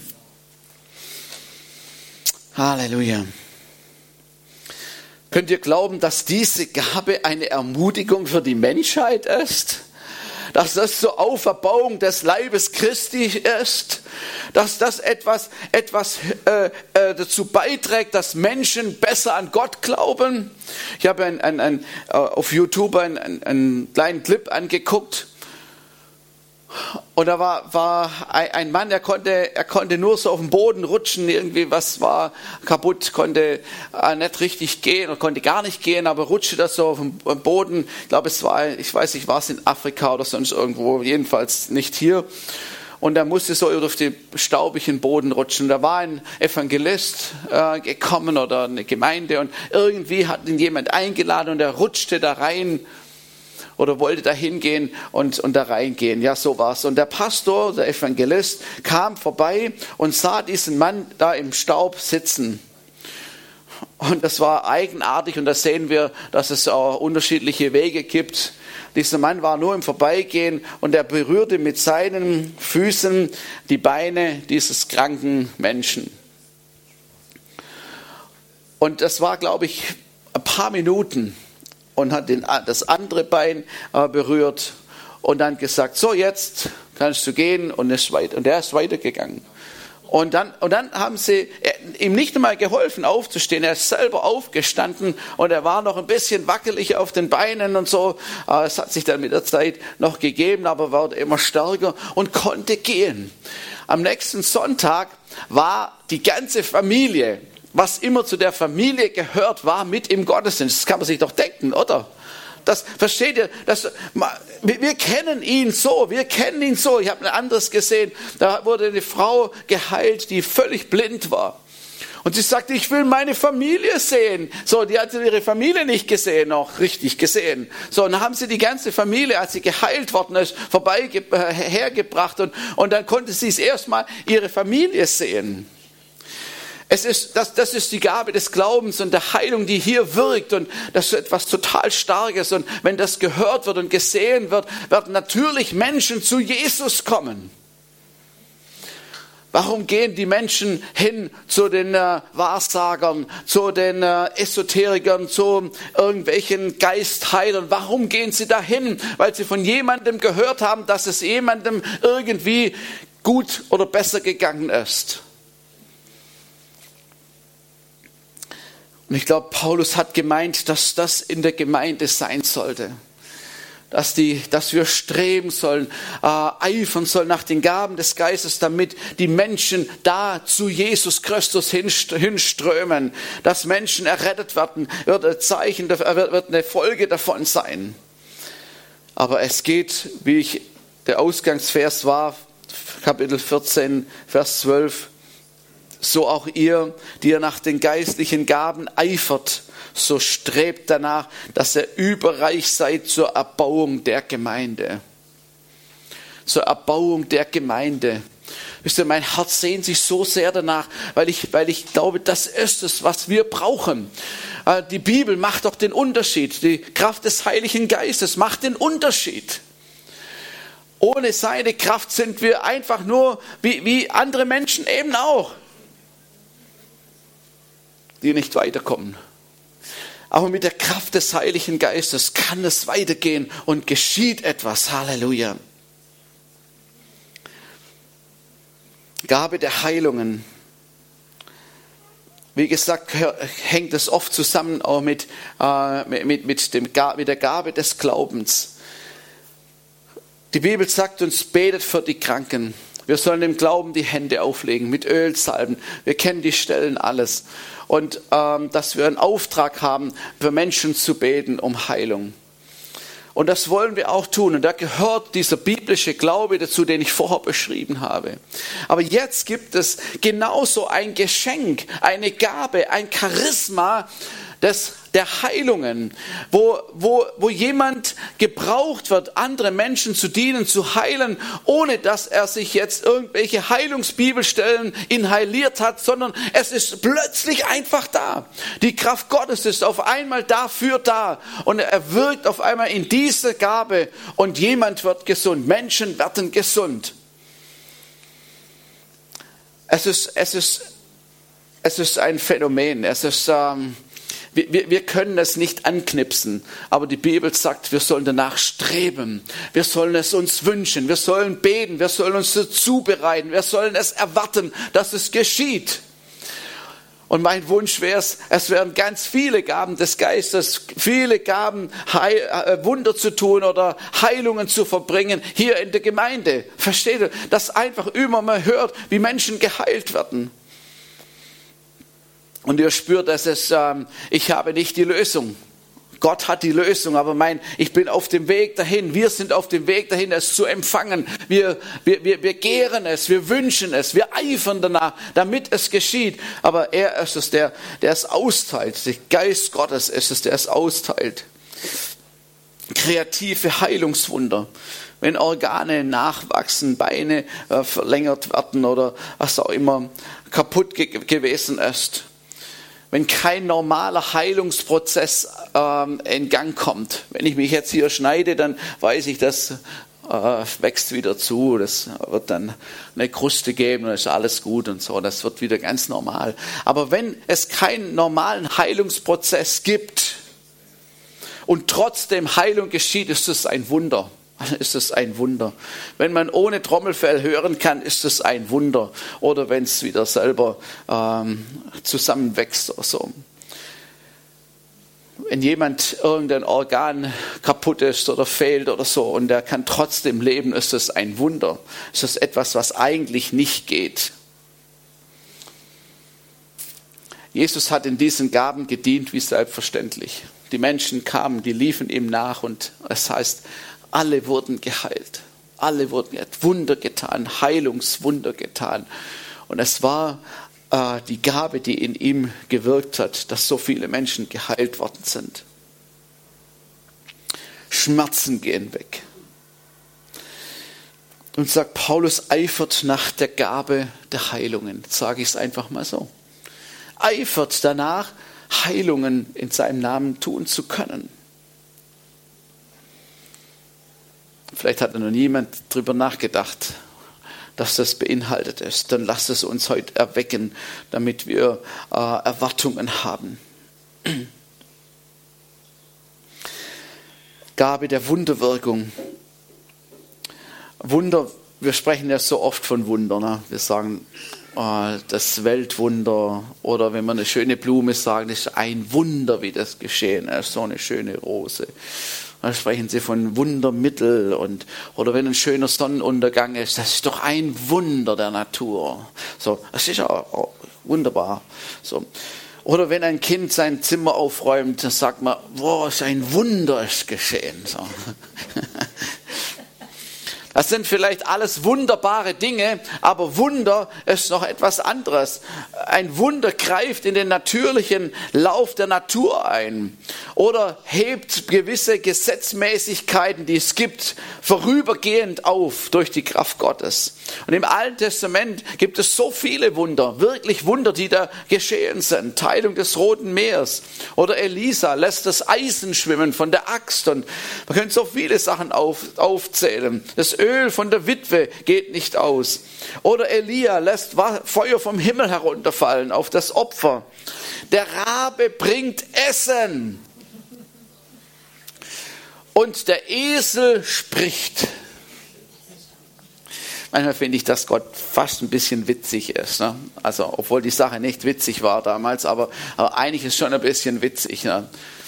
Halleluja. Könnt ihr glauben, dass diese Gabe eine Ermutigung für die Menschheit ist? Dass das zur Auferbauung des Leibes Christi ist? Dass das etwas dazu beiträgt, dass Menschen besser an Gott glauben? Ich habe auf YouTube einen kleinen Clip angeguckt. Und da war ein Mann, er konnte nur so auf dem Boden rutschen, irgendwie was war kaputt, konnte nicht richtig gehen oder konnte gar nicht gehen, aber rutschte das so auf dem Boden. Ich glaube, ich weiß nicht, war es in Afrika oder sonst irgendwo, jedenfalls nicht hier. Und er musste so auf den staubigen Boden rutschen. Da war ein Evangelist gekommen oder eine Gemeinde und irgendwie hat ihn jemand eingeladen und er rutschte da rein. Oder wollte da hingehen und da reingehen. Ja, so war's. Und der Pastor, der Evangelist, kam vorbei und sah diesen Mann da im Staub sitzen. Und das war eigenartig und da sehen wir, dass es auch unterschiedliche Wege gibt. Dieser Mann war nur im Vorbeigehen und er berührte mit seinen Füßen die Beine dieses kranken Menschen. Und das war, glaube ich, ein paar Minuten und hat das andere Bein berührt und dann gesagt, so jetzt kannst du gehen und er ist weitergegangen. Und dann haben sie ihm nicht einmal geholfen aufzustehen. Er ist selber aufgestanden und er war noch ein bisschen wackelig auf den Beinen und so. Es hat sich dann mit der Zeit noch gegeben, aber wurde immer stärker und konnte gehen. Am nächsten Sonntag war die ganze Familie, was immer zu der Familie gehört, war mit im Gottesdienst. Das kann man sich doch denken, oder? Das, versteht ihr? Wir kennen ihn so. Ich habe ein anderes gesehen. Da wurde eine Frau geheilt, die völlig blind war. Und sie sagte, ich will meine Familie sehen. So, die hat ihre Familie nicht gesehen, noch richtig gesehen. So, und dann haben sie die ganze Familie, als sie geheilt worden ist, hergebracht. Und dann konnte sie es erstmal ihre Familie sehen. Das ist die Gabe des Glaubens und der Heilung, die hier wirkt. Und das ist etwas total Starkes. Und wenn das gehört wird und gesehen wird, werden natürlich Menschen zu Jesus kommen. Warum gehen die Menschen hin zu den Wahrsagern, zu den Esoterikern, zu irgendwelchen Geistheilern? Warum gehen sie dahin? Weil sie von jemandem gehört haben, dass es jemandem irgendwie gut oder besser gegangen ist. Und ich glaube, Paulus hat gemeint, dass das in der Gemeinde sein sollte. Dass wir streben sollen, eifern sollen nach den Gaben des Geistes, damit die Menschen da zu Jesus Christus hinströmen. Dass Menschen errettet werden, wird ein Zeichen, wird eine Folge davon sein. Aber es geht, wie der Ausgangsvers war, Kapitel 14, Vers 12, so auch ihr, die ihr nach den geistlichen Gaben eifert, so strebt danach, dass ihr überreich seid zur Erbauung der Gemeinde. Zur Erbauung der Gemeinde. Wisst ihr, mein Herz sehnt sich so sehr danach, weil ich glaube, das ist es, was wir brauchen. Die Bibel macht doch den Unterschied. Die Kraft des Heiligen Geistes macht den Unterschied. Ohne seine Kraft sind wir einfach nur wie andere Menschen eben auch, die nicht weiterkommen. Aber mit der Kraft des Heiligen Geistes kann es weitergehen und geschieht etwas. Halleluja. Gabe der Heilungen. Wie gesagt, hängt es oft zusammen auch mit der Gabe des Glaubens. Die Bibel sagt uns, betet für die Kranken. Wir sollen im Glauben die Hände auflegen, mit Öl salben. Wir kennen die Stellen alles. Und dass wir einen Auftrag haben, für Menschen zu beten um Heilung. Und das wollen wir auch tun. Und da gehört dieser biblische Glaube dazu, den ich vorher beschrieben habe. Aber jetzt gibt es genauso ein Geschenk, eine Gabe, ein Charisma der Heilungen, wo jemand gebraucht wird, andere Menschen zu dienen, zu heilen, ohne dass er sich jetzt irgendwelche Heilungsbibelstellen inhaliert hat, sondern es ist plötzlich einfach da. Die Kraft Gottes ist auf einmal dafür da und er wirkt auf einmal in dieser Gabe und jemand wird gesund, Menschen werden gesund. Es ist ein Phänomen, wir können es nicht anknipsen, aber die Bibel sagt, wir sollen danach streben. Wir sollen es uns wünschen, wir sollen beten, wir sollen uns dazu bereiten, wir sollen es erwarten, dass es geschieht. Und mein Wunsch wäre es wären ganz viele Gaben des Geistes, viele Gaben, Wunder zu tun oder Heilungen zu verbringen hier in der Gemeinde. Versteht ihr? Dass einfach immer mal hört, wie Menschen geheilt werden. Und ihr spürt, dass ich habe nicht die Lösung. Gott hat die Lösung, aber ich bin auf dem Weg dahin. Wir sind auf dem Weg dahin, es zu empfangen. Wir gären es, wir wünschen es, wir eifern danach, damit es geschieht. Aber er ist es, der es austeilt. Der Geist Gottes ist es, der es austeilt. Kreative Heilungswunder. Wenn Organe nachwachsen, Beine verlängert werden oder was auch immer kaputt gewesen ist. wenn kein normaler Heilungsprozess in Gang kommt. Wenn ich mich jetzt hier schneide, dann weiß ich, das wächst wieder zu, das wird dann eine Kruste geben und ist alles gut und so, das wird wieder ganz normal. Aber wenn es keinen normalen Heilungsprozess gibt und trotzdem Heilung geschieht, ist es ein Wunder. Ist es ein Wunder. Wenn man ohne Trommelfell hören kann, ist es ein Wunder. Oder wenn es wieder selber zusammenwächst oder so. Wenn jemand irgendein Organ kaputt ist oder fehlt oder so und der kann trotzdem leben, ist es ein Wunder. Ist es etwas, was eigentlich nicht geht. Jesus hat in diesen Gaben gedient wie selbstverständlich. Die Menschen kamen, die liefen ihm nach und es heißt, alle wurden geheilt. Alle wurden Wunder getan, Heilungswunder getan. Und es war die Gabe, die in ihm gewirkt hat, dass so viele Menschen geheilt worden sind. Schmerzen gehen weg. Und sagt Paulus, eifert nach der Gabe der Heilungen. Sage ich es einfach mal so. Eifert danach, Heilungen in seinem Namen tun zu können. Vielleicht hat noch niemand drüber nachgedacht, dass das beinhaltet ist. Dann lasst es uns heute erwecken, damit wir Erwartungen haben. Gabe der Wunderwirkung. Wunder, wir sprechen ja so oft von Wunder. Ne? Wir sagen das Weltwunder oder wenn wir eine schöne Blume sagen, das ist ein Wunder, wie das geschehen ist, so eine schöne Rose. Dann sprechen sie von Wundermittel oder wenn ein schöner Sonnenuntergang ist, das ist doch ein Wunder der Natur. So, das ist ja auch wunderbar. So. Oder wenn ein Kind sein Zimmer aufräumt, dann sagt man, wow, ein Wunder ist geschehen. So. Das sind vielleicht alles wunderbare Dinge, aber Wunder ist noch etwas anderes. Ein Wunder greift in den natürlichen Lauf der Natur ein oder hebt gewisse Gesetzmäßigkeiten, die es gibt, vorübergehend auf durch die Kraft Gottes. Und im Alten Testament gibt es so viele Wunder, wirklich Wunder, die da geschehen sind. Teilung des Roten Meeres oder Elisa lässt das Eisen schwimmen von der Axt und man könnte so viele Sachen aufzählen. Das Öl von der Witwe geht nicht aus. Oder Elia lässt Feuer vom Himmel herunterfallen auf das Opfer. Der Rabe bringt Essen. Und der Esel spricht. Manchmal finde ich, dass Gott fast ein bisschen witzig ist. Ne? Also, obwohl die Sache nicht witzig war damals, aber eigentlich ist es schon ein bisschen witzig. Ne?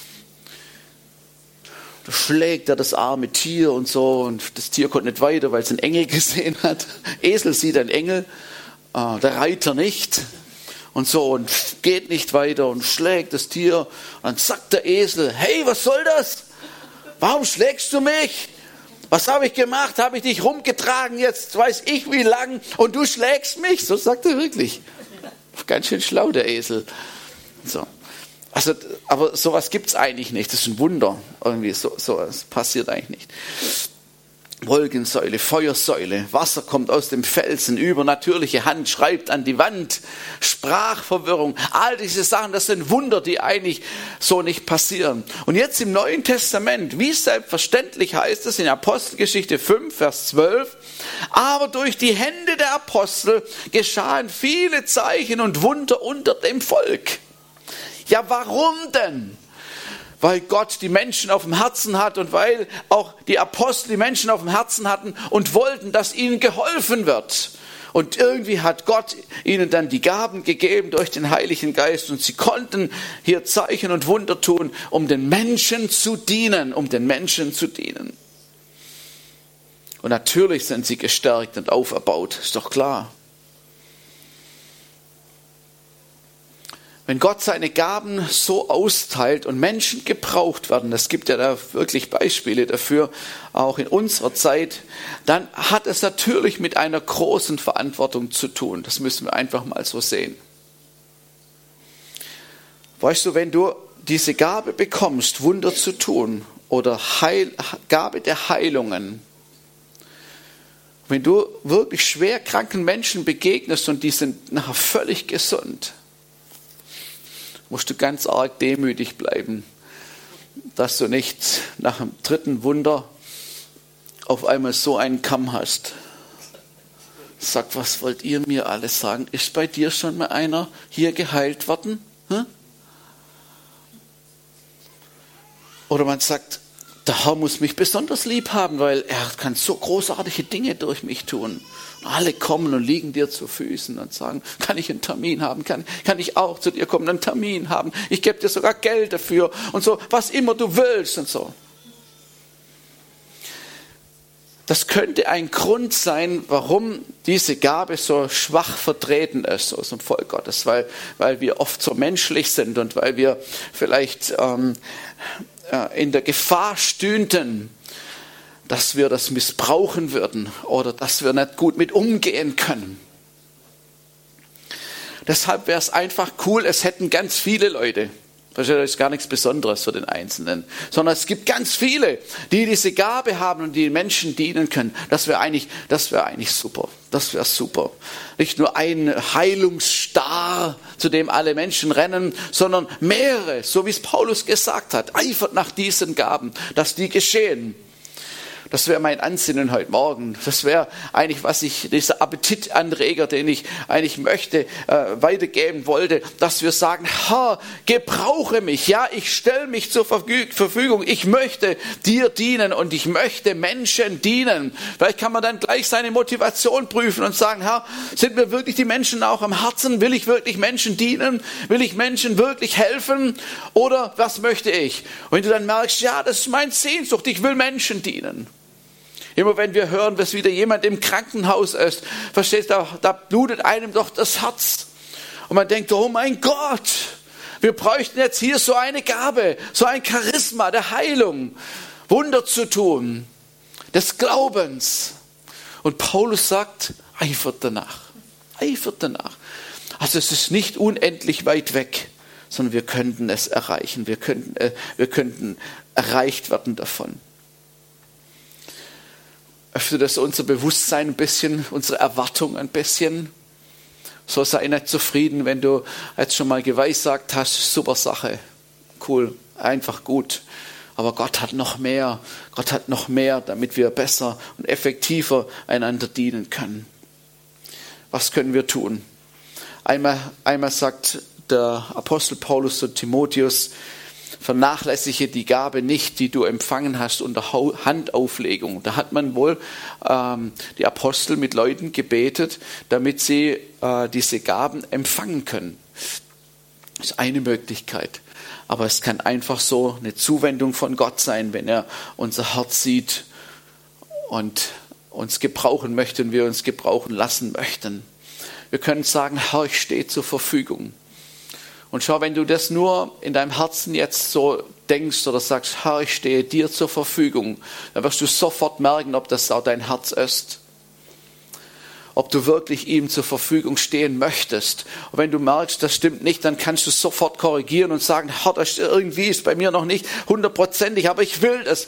Da schlägt er das arme Tier und so und das Tier konnte nicht weiter, weil es einen Engel gesehen hat. Esel sieht einen Engel, der Reiter nicht und so und geht nicht weiter und schlägt das Tier. Und dann sagt der Esel, hey, was soll das? Warum schlägst du mich? Was habe ich gemacht? Habe ich dich rumgetragen jetzt weiß ich wie lang und du schlägst mich? So sagt er wirklich. Ganz schön schlau, der Esel. So. Also, aber sowas gibt es eigentlich nicht. Das ist ein Wunder. Irgendwie sowas passiert eigentlich nicht. Wolkensäule, Feuersäule, Wasser kommt aus dem Felsen, übernatürliche Hand schreibt an die Wand, Sprachverwirrung, all diese Sachen, das sind Wunder, die eigentlich so nicht passieren. Und jetzt im Neuen Testament, wie selbstverständlich heißt es in Apostelgeschichte 5, Vers 12, aber durch die Hände der Apostel geschahen viele Zeichen und Wunder unter dem Volk. Ja, warum denn? Weil Gott die Menschen auf dem Herzen hat und weil auch die Apostel die Menschen auf dem Herzen hatten und wollten, dass ihnen geholfen wird. Und irgendwie hat Gott ihnen dann die Gaben gegeben durch den Heiligen Geist und sie konnten hier Zeichen und Wunder tun, um den Menschen zu dienen, Und natürlich sind sie gestärkt und auferbaut, ist doch klar. Wenn Gott seine Gaben so austeilt und Menschen gebraucht werden, es gibt ja da wirklich Beispiele dafür, auch in unserer Zeit, dann hat es natürlich mit einer großen Verantwortung zu tun. Das müssen wir einfach mal so sehen. Weißt du, wenn du diese Gabe bekommst, Wunder zu tun oder Gabe der Heilungen, wenn du wirklich schwer kranken Menschen begegnest und die sind nachher völlig gesund, musst du ganz arg demütig bleiben, dass du nicht nach dem dritten Wunder auf einmal so einen Kamm hast. Sag, was wollt ihr mir alles sagen? Ist bei dir schon mal einer hier geheilt worden? Hm? Oder man sagt, der Herr muss mich besonders lieb haben, weil er kann so großartige Dinge durch mich tun. Und alle kommen und liegen dir zu Füßen und sagen, kann ich einen Termin haben? Kann ich auch zu dir kommen, einen Termin haben? Ich gebe dir sogar Geld dafür und so, was immer du willst und so. Das könnte ein Grund sein, warum diese Gabe so schwach vertreten ist aus dem Volk Gottes, weil wir oft so menschlich sind und weil wir vielleicht in der Gefahr stünden, dass wir das missbrauchen würden oder dass wir nicht gut mit umgehen können. Deshalb wäre es einfach cool, es hätten ganz viele Leute. Das ist gar nichts Besonderes für den Einzelnen, sondern es gibt ganz viele, die diese Gabe haben und die Menschen dienen können. Das wäre eigentlich super. Das wäre super. Nicht nur ein Heilungsstar, zu dem alle Menschen rennen, sondern mehrere, so wie es Paulus gesagt hat. Eifert nach diesen Gaben, dass die geschehen. Das wäre mein Ansinnen heute Morgen. Das wäre eigentlich, dieser Appetitanreger, den ich eigentlich möchte, weitergeben wollte, dass wir sagen, Herr, gebrauche mich. Ja, ich stelle mich zur Verfügung. Ich möchte dir dienen und ich möchte Menschen dienen. Vielleicht kann man dann gleich seine Motivation prüfen und sagen, Herr, sind mir wirklich die Menschen auch am Herzen? Will ich wirklich Menschen dienen? Will ich Menschen wirklich helfen? Oder was möchte ich? Und wenn du dann merkst, ja, das ist meine Sehnsucht, ich will Menschen dienen. Immer wenn wir hören, dass wieder jemand im Krankenhaus ist, verstehst du, da blutet einem doch das Herz. Und man denkt, oh mein Gott, wir bräuchten jetzt hier so eine Gabe, so ein Charisma der Heilung, Wunder zu tun, des Glaubens. Und Paulus sagt, eifert danach. Eifert danach. Also es ist nicht unendlich weit weg, sondern wir könnten es erreichen. Wir könnten erreicht werden davon. Öffnet das unser Bewusstsein ein bisschen, unsere Erwartung ein bisschen. So sei nicht zufrieden, wenn du jetzt schon mal geweissagt hast, super Sache, cool, einfach gut. Aber Gott hat noch mehr. Gott hat noch mehr, damit wir besser und effektiver einander dienen können. Was können wir tun? Einmal sagt der Apostel Paulus zu Timotheus, vernachlässige die Gabe nicht, die du empfangen hast unter Handauflegung. Da hat man wohl die Apostel mit Leuten gebetet, damit sie diese Gaben empfangen können. Das ist eine Möglichkeit. Aber es kann einfach so eine Zuwendung von Gott sein, wenn er unser Herz sieht und uns gebrauchen möchte und wir uns gebrauchen lassen möchten. Wir können sagen, Herr, ich stehe zur Verfügung. Und schau, wenn du das nur in deinem Herzen jetzt so denkst oder sagst, Herr, ich stehe dir zur Verfügung, dann wirst du sofort merken, ob das auch dein Herz ist. Ob du wirklich ihm zur Verfügung stehen möchtest. Und wenn du merkst, das stimmt nicht, dann kannst du sofort korrigieren und sagen, Herr, das irgendwie ist bei mir noch nicht 100%, aber ich will das.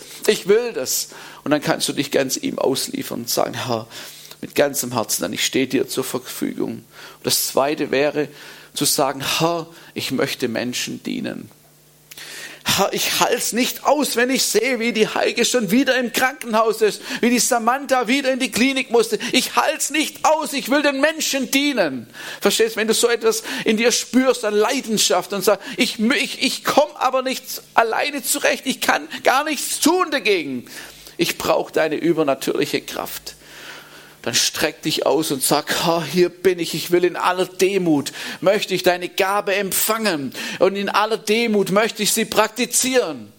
Und dann kannst du dich ganz ihm ausliefern und sagen, Herr, mit ganzem Herzen, dann ich stehe dir zur Verfügung. Und das Zweite wäre, zu sagen, Herr, ich möchte Menschen dienen. Herr, ich halte es nicht aus, wenn ich sehe, wie die Heike schon wieder im Krankenhaus ist, wie die Samantha wieder in die Klinik musste. Ich halte es nicht aus, ich will den Menschen dienen. Verstehst du, wenn du so etwas in dir spürst, an Leidenschaft und sagst, ich komme aber nicht alleine zurecht, ich kann gar nichts tun dagegen. Ich brauche deine übernatürliche Kraft. Dann streck dich aus und sag, Herr, hier bin ich will in aller Demut, möchte ich deine Gabe empfangen und in aller Demut möchte ich sie praktizieren.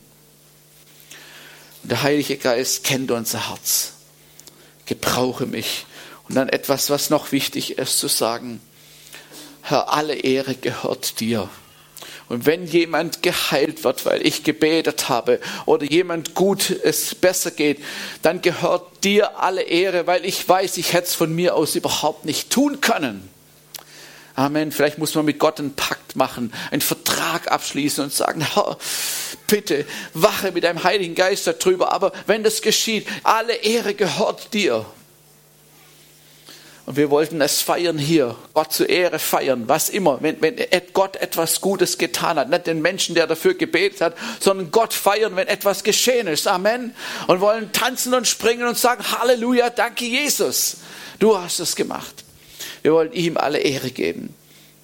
Und der Heilige Geist kennt unser Herz. Gebrauche mich. Und dann etwas, was noch wichtig ist, zu sagen, Herr, alle Ehre gehört dir. Und wenn jemand geheilt wird, weil ich gebetet habe, oder jemand gut es besser geht, dann gehört dir alle Ehre, weil ich weiß, ich hätte es von mir aus überhaupt nicht tun können. Amen. Vielleicht muss man mit Gott einen Pakt machen, einen Vertrag abschließen und sagen, Herr, bitte wache mit deinem Heiligen Geist darüber. Aber wenn das geschieht, alle Ehre gehört dir. Und wir wollten es feiern hier, Gott zur Ehre feiern, was immer, wenn Gott etwas Gutes getan hat. Nicht den Menschen, der dafür gebetet hat, sondern Gott feiern, wenn etwas geschehen ist. Amen. Und wollen tanzen und springen und sagen, Halleluja, danke Jesus, du hast es gemacht. Wir wollen ihm alle Ehre geben.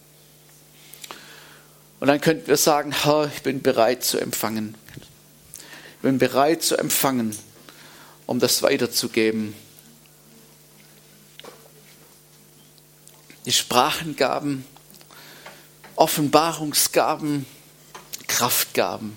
Und dann könnten wir sagen, Herr, ich bin bereit zu empfangen. Ich bin bereit zu empfangen, um das weiterzugeben. Die Sprachengaben, Offenbarungsgaben, Kraftgaben.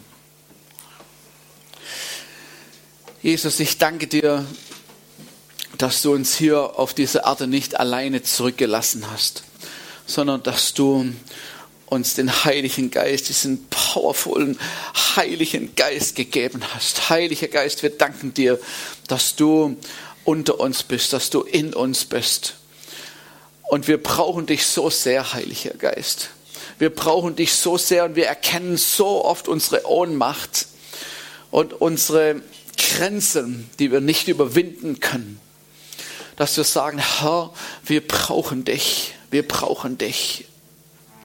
Jesus, ich danke dir, dass du uns hier auf dieser Erde nicht alleine zurückgelassen hast, sondern dass du uns den Heiligen Geist, diesen powervollen Heiligen Geist gegeben hast. Heiliger Geist, wir danken dir, dass du unter uns bist, dass du in uns bist. Und wir brauchen dich so sehr, Heiliger Geist. Wir brauchen dich so sehr und wir erkennen so oft unsere Ohnmacht und unsere Grenzen, die wir nicht überwinden können. Dass wir sagen, Herr, wir brauchen dich. Wir brauchen dich.